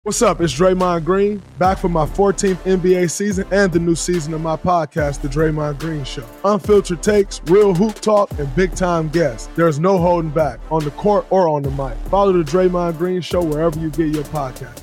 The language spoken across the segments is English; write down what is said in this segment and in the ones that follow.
What's up? It's Draymond Green, back for my 14th NBA season and the new season of my podcast, The Draymond Green Show. Unfiltered takes, real hoop talk, and big-time guests. There's no holding back, on the court or on the mic. Follow The Draymond Green Show wherever you get your podcasts.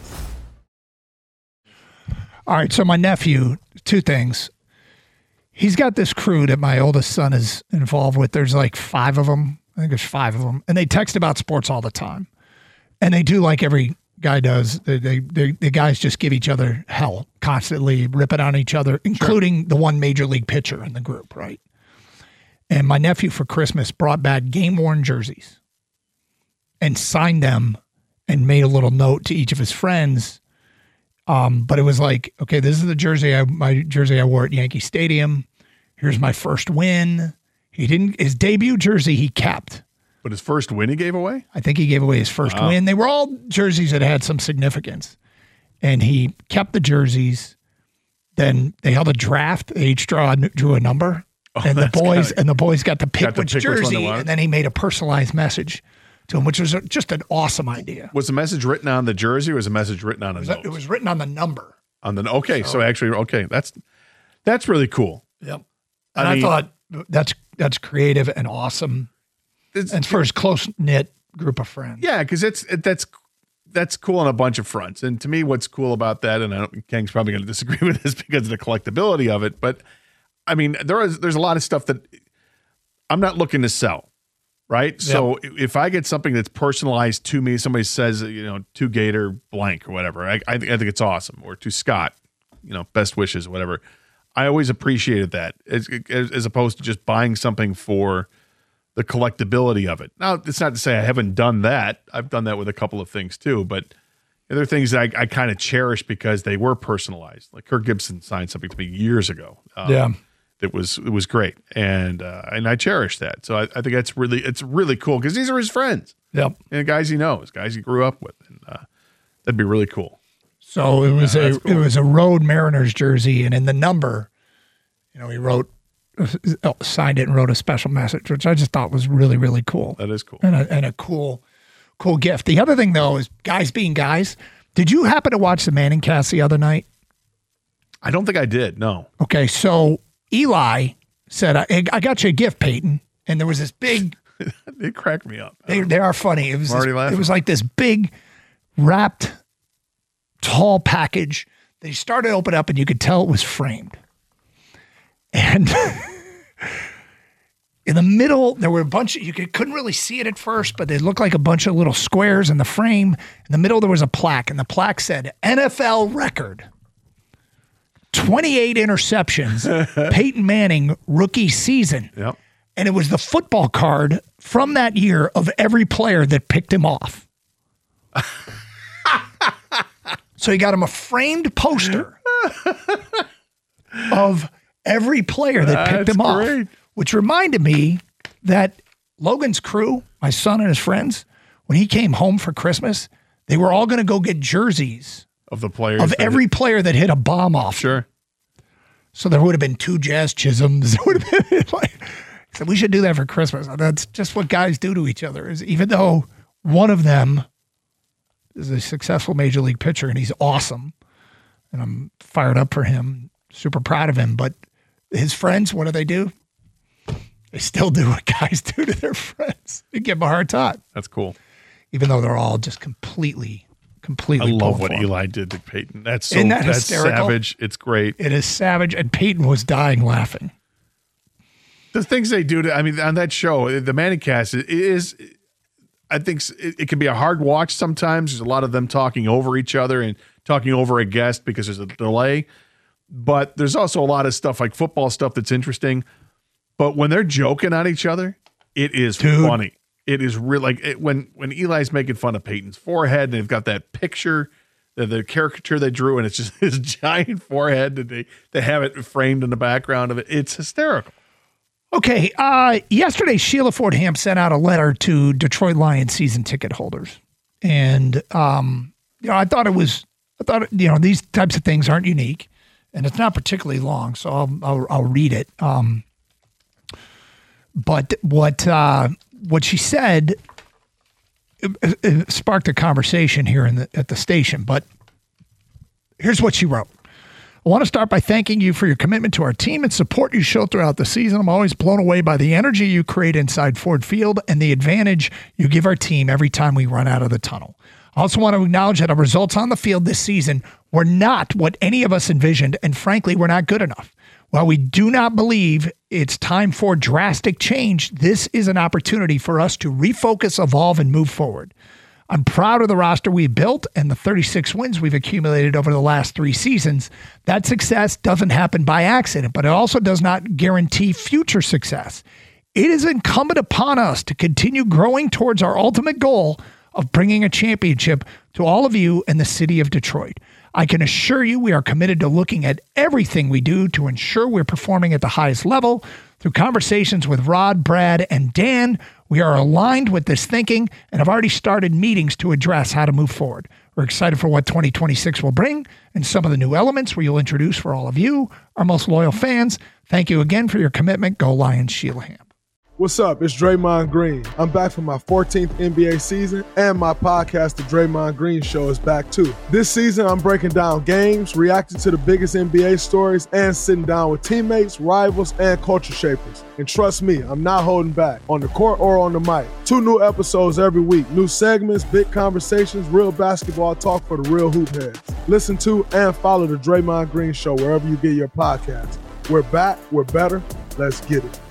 All right, so my nephew, two things. He's got this crew that my oldest son is involved with. There's like 5 of them. I think there's 5 of them. And they text about sports all the time. And they do like every guy does. The guys just give each other hell constantly, ripping on each other, including the one major league pitcher in the group, right? And my nephew for Christmas brought back game-worn jerseys and signed them and made a little note to each of his friends. But it was like, okay, this is the jersey, my jersey I wore at Yankee Stadium. Here's my first win. His debut jersey he kept. But his first win he gave away? I think he gave away his first win. They were all jerseys that had some significance. And he kept the jerseys. Then they held a draft. They each drew a number. And the boys got to pick which jersey. And then he made a personalized message to him, which was just an awesome idea. Was the message written on the jersey or was the message written on a note? It was written on the number. That's really cool. Yep. And I thought that's creative and awesome. And for his close-knit group of friends. Yeah, because that's cool on a bunch of fronts. And to me, what's cool about that, and Kang's probably going to disagree with this because of the collectability of it, but I mean, there's a lot of stuff that I'm not looking to sell, right? Yep. So if I get something that's personalized to me, somebody says, to Gator blank or whatever, I think it's awesome. Or to Scott, best wishes, whatever. I always appreciated that as opposed to just buying something for the collectability of it. Now, it's not to say I haven't done that. I've done that with a couple of things too, but there are things that I kind of cherish because they were personalized. Like Kirk Gibson signed something to me years ago. It was great. And I cherish that. So I think it's really cool because these are his friends. Yep. And guys he knows, guys he grew up with. And that'd be really cool. So it was a Road Mariners jersey, and in the number, he signed it and wrote a special message, which I just thought was really, really cool. That is cool. And a cool gift. The other thing, though, is guys being guys. Did you happen to watch the Manning cast the other night? I don't think I did, no. Okay, so Eli said, I got you a gift, Peyton. And there was this big... They cracked me up. They are funny. It was like this big, wrapped, tall package that he started to open up, and you could tell it was framed. And in the middle, there were a bunch you couldn't really see it at first, but they looked like a bunch of little squares in the frame. In the middle, there was a plaque, and the plaque said, NFL record, 28 interceptions, Peyton Manning rookie season. Yep. And it was the football card from that year of every player that picked him off. So he got him a framed poster of every player that picked him off, which reminded me that Logan's crew, my son and his friends, when he came home for Christmas, they were all going to go get jerseys of the players of every player that hit a bomb off. Sure. So there would have been 2 Jazz Chisholms. There would have been so we should do that for Christmas. That's just what guys do to each other. Is even though one of them is a successful major league pitcher and he's awesome, and I'm fired up for him, super proud of him, but his friends, what do? They still do what guys do to their friends. They give them a hard time. That's cool. Even though they're all just completely I love what Eli did to Peyton. That's hysterical? Savage. It's great. It is savage, and Peyton was dying laughing. The things they do on that show, the Manning cast, I think it can be a hard watch sometimes. There's a lot of them talking over each other and talking over a guest because there's a delay. But there's also a lot of stuff like football stuff that's interesting. But when they're joking on each other, it is funny. It is real. When Eli's making fun of Peyton's forehead, and they've got that picture, the caricature they drew, and it's just his giant forehead that they have it framed in the background of it. It's hysterical. Okay. Yesterday, Sheila Ford Hamp sent out a letter to Detroit Lions season ticket holders, and I thought these types of things aren't unique. And it's not particularly long, so I'll read it. But what she said it sparked a conversation here at the station. But Here's what she wrote. I want to start by thanking you for your commitment to our team and support you show throughout the season. I'm always blown away by the energy you create inside Ford Field and the advantage you give our team every time we run out of the tunnel. I also want to acknowledge that our results on the field this season were not what any of us envisioned, and frankly, we're not good enough. While we do not believe it's time for drastic change, this is an opportunity for us to refocus, evolve, and move forward. I'm proud of the roster we built and the 36 wins we've accumulated over the last 3 seasons. That success doesn't happen by accident, but it also does not guarantee future success. It is incumbent upon us to continue growing towards our ultimate goal of bringing a championship to all of you in the city of Detroit. I can assure you we are committed to looking at everything we do to ensure we're performing at the highest level. Through conversations with Rod, Brad, and Dan, we are aligned with this thinking and have already started meetings to address how to move forward. We're excited for what 2026 will bring and some of the new elements we will introduce for all of you, our most loyal fans. Thank you again for your commitment. Go Lions, Sheila Hamp. What's up? It's Draymond Green. I'm back for my 14th NBA season, and my podcast, The Draymond Green Show, is back too. This season, I'm breaking down games, reacting to the biggest NBA stories, and sitting down with teammates, rivals, and culture shapers. And trust me, I'm not holding back, on the court or on the mic. 2 new episodes every week, new segments, big conversations, real basketball talk for the real hoop heads. Listen to and follow The Draymond Green Show wherever you get your podcasts. We're back, we're better, let's get it.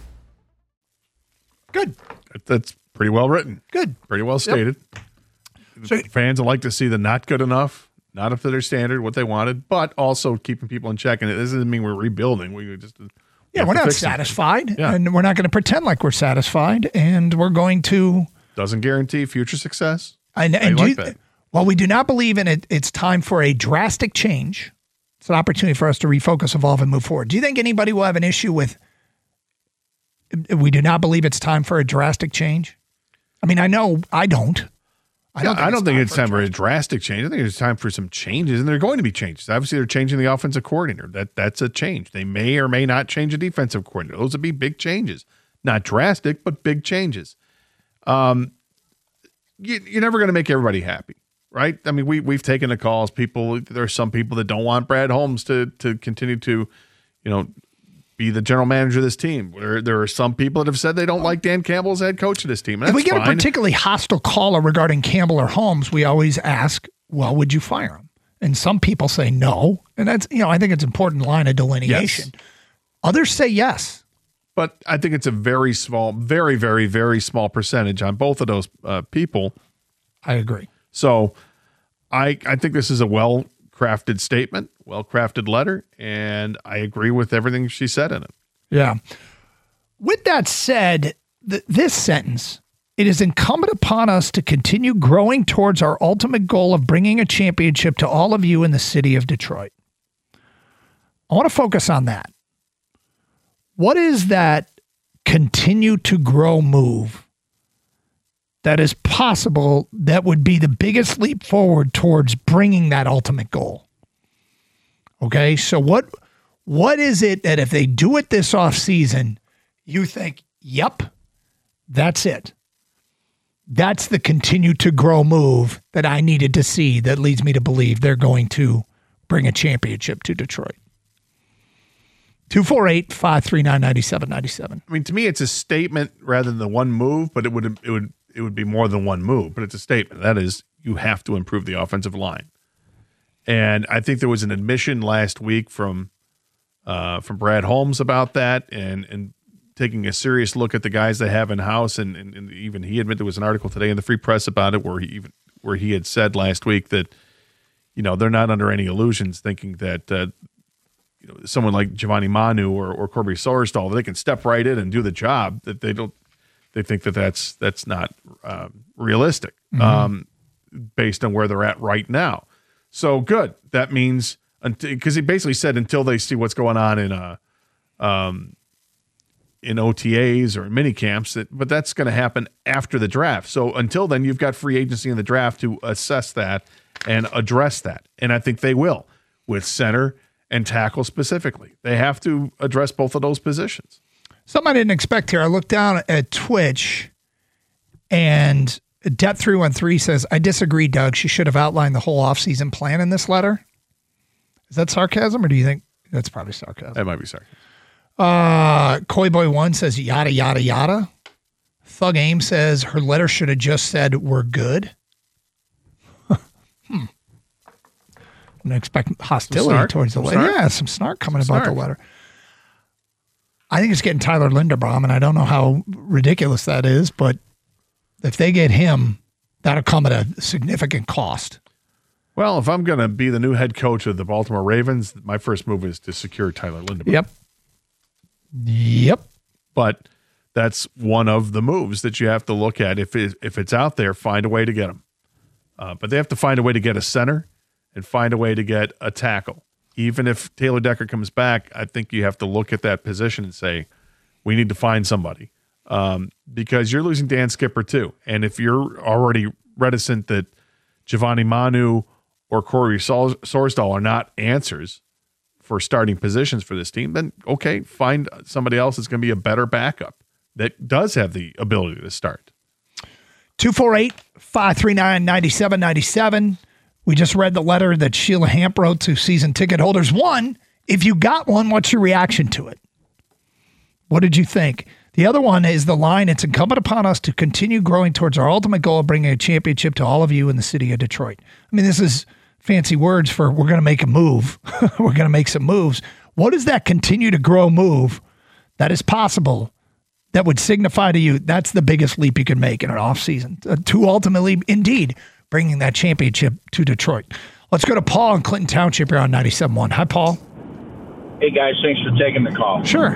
Good. That's pretty well written. Good. Pretty well stated. Yep. So, fans would like to see the not good enough, not up to their standard, what they wanted, but also keeping people in check. And it doesn't mean we're rebuilding. We just we're not satisfied, and we're not going to pretend like we're satisfied, and we're going to doesn't guarantee future success. While we do not believe in it, it's time for a drastic change. It's an opportunity for us to refocus, evolve, and move forward. Do you think anybody will have an issue with? We do not believe it's time for a drastic change. I mean, I know I don't. I don't think it's time for a drastic change. I think it's time for some changes, and there are going to be changes. Obviously, they're changing the offensive coordinator. That's a change. They may or may not change a defensive coordinator. Those would be big changes, not drastic, but big changes. You're never going to make everybody happy, right? I mean, we've taken the calls. There are some people that don't want Brad Holmes to continue to, be the general manager of this team. There are some people that have said they don't like Dan Campbell as head coach of this team. And if we get a particularly hostile caller regarding Campbell or Holmes, we always ask, well, would you fire him? And some people say no. And that's, I think it's an important line of delineation. Yes. Others say yes. But I think it's a very small, very, very, very small percentage on both of those people. I agree. So I think this is a well-crafted statement, well-crafted letter, and I agree with everything she said in it. Yeah. With that said, this sentence, it is incumbent upon us to continue growing towards our ultimate goal of bringing a championship to all of you in the city of Detroit. I want to focus on that. What is that continue to grow move that is possible that would be the biggest leap forward towards bringing that ultimate goal? Okay, so what is it that if they do it this offseason, you think, yep, that's it. That's the continue to grow move that I needed to see that leads me to believe they're going to bring a championship to Detroit. 248-539-9797. I mean, to me, it's a statement rather than the one move, but it would be more than one move, but it's a statement. That is, you have to improve the offensive line. And I think there was an admission last week from Brad Holmes about that, and taking a serious look at the guys they have in house, and even he admitted there was an article today in the Free Press about it where he had said last week that they're not under any illusions thinking that someone like Giovanni Manu or Corby Soerstall, they can step right in and do the job. That they think that's not realistic based on where they're at right now. So good. That means because he basically said until they see what's going on in OTAs or mini camps, but that's going to happen after the draft. So until then, you've got free agency in the draft to assess that and address that. And I think they will with center and tackle specifically. They have to address both of those positions. Something I didn't expect here. I looked down at Twitch and Depth313 says, I disagree, Doug. She should have outlined the whole offseason plan in this letter. Is that sarcasm, or do you think that's probably sarcasm? That might be sarcasm. Koi Boy 1 says yada, yada, yada. Thug Aim says her letter should have just said we're good. I'm expect hostility towards the letter. Yeah, some snark coming about the letter. I think it's getting Tyler Linderbaum, and I don't know how ridiculous that is, but if they get him, that'll come at a significant cost. Well, if I'm going to be the new head coach of the Baltimore Ravens, my first move is to secure Tyler Linderbaum. Yep. But that's one of the moves that you have to look at. If it's out there, find a way to get him. But they have to find a way to get a center and find a way to get a tackle. Even if Taylor Decker comes back, I think you have to look at that position and say, we need to find somebody. Because you're losing Dan Skipper too. And if you're already reticent that Giovanni Manu or Corey Sorsdahl are not answers for starting positions for this team, then okay, find somebody else that's going to be a better backup that does have the ability to start. 248-539-9797. We just read the letter that Sheila Hamp wrote to season ticket holders. One, if you got one, what's your reaction to it? What did you think? The other one is the line, it's incumbent upon us to continue growing towards our ultimate goal of bringing a championship to all of you in the city of Detroit. I mean, this is fancy words for we're going to make a move. We're going to make some moves. What is that continue to grow move that is possible that would signify to you that's the biggest leap you can make in an offseason to ultimately, indeed, bringing that championship to Detroit? Let's go to Paul in Clinton Township here on 97.1. Hi, Paul. Hey, guys. Thanks for taking the call. Sure.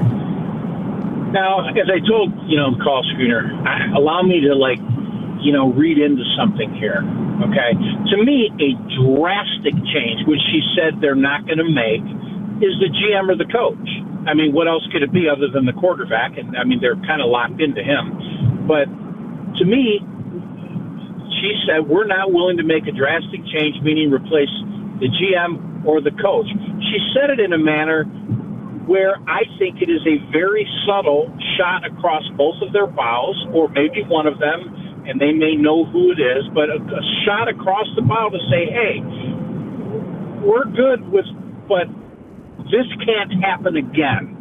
Now, as I told, the call screener, allow me to, read into something here, okay? To me, a drastic change, which she said they're not going to make, is the GM or the coach. I mean, what else could it be other than the quarterback? And, I mean, they're kind of locked into him. But to me, she said, we're not willing to make a drastic change, meaning replace the GM or the coach. She said it in a manner where I think it is a very subtle shot across both of their bows, or maybe one of them, and they may know who it is, but a shot across the bow to say, hey, we're good with, but this can't happen again.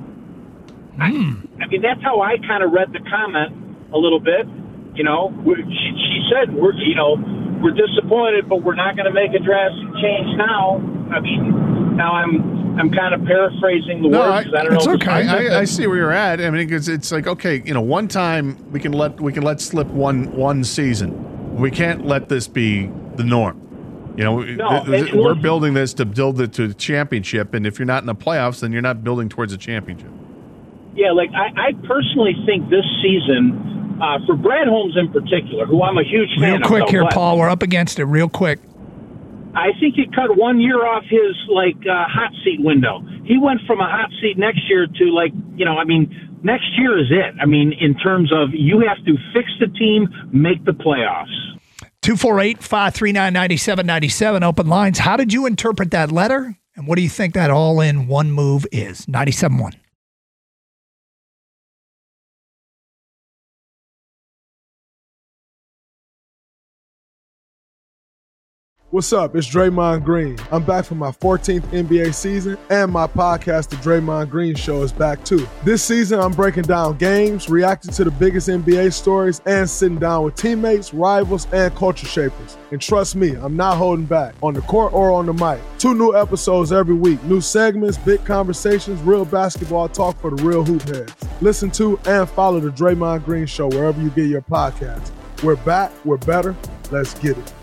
I mean, that's how I kind of read the comment a little bit. She said, we're disappointed, but we're not going to make a drastic change now. I mean, now I'm kind of paraphrasing the words. I don't know. It's okay. I see where you're at. I mean, because it's like, okay, one time we can let slip one season. We can't let this be the norm. We're building this to build it to the championship, and if you're not in the playoffs, then you're not building towards a championship. Yeah, I personally think this season, for Brad Holmes in particular, who I'm a huge fan of. Real quick here, Paul. We're up against it real quick. I think he cut 1 year off his hot seat window. He went from a hot seat next year to next year is it. I mean, in terms of you have to fix the team, make the playoffs. 248-539-9797, open lines. How did you interpret that letter? And what do you think that all-in-one move is? 97.1. What's up? It's Draymond Green. I'm back for my 14th NBA season, and my podcast, The Draymond Green Show, is back too. This season, I'm breaking down games, reacting to the biggest NBA stories, and sitting down with teammates, rivals, and culture shapers. And trust me, I'm not holding back, on the court or on the mic. 2 new episodes every week, new segments, big conversations, real basketball talk for the real hoop heads. Listen to and follow The Draymond Green Show wherever you get your podcasts. We're back, we're better, let's get it.